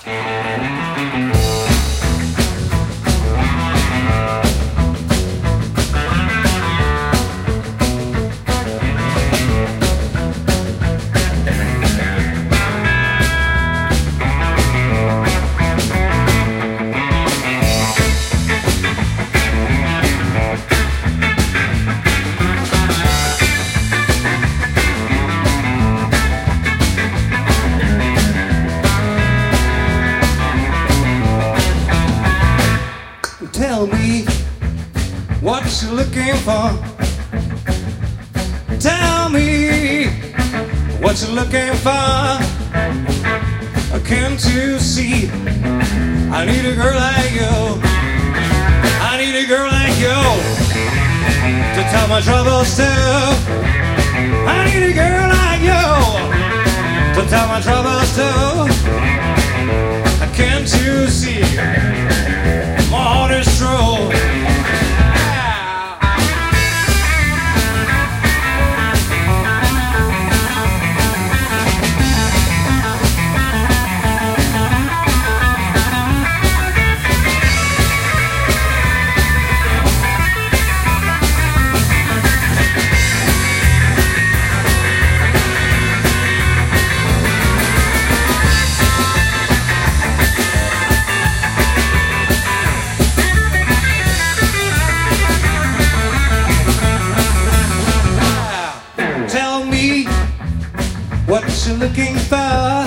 Tell me what you're looking for. Tell me what you're looking for. Can't you see? I need a girl like you. I need a girl like you to tell my troubles to. I need a girl like you to tell my troubles to. Can't you see? My heart is true. What you looking for?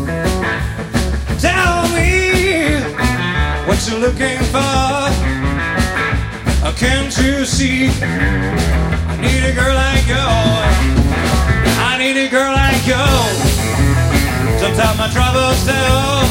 Tell me what you're looking for. Can't you see? I need a girl like you. I need a girl like you to tell my troubles to.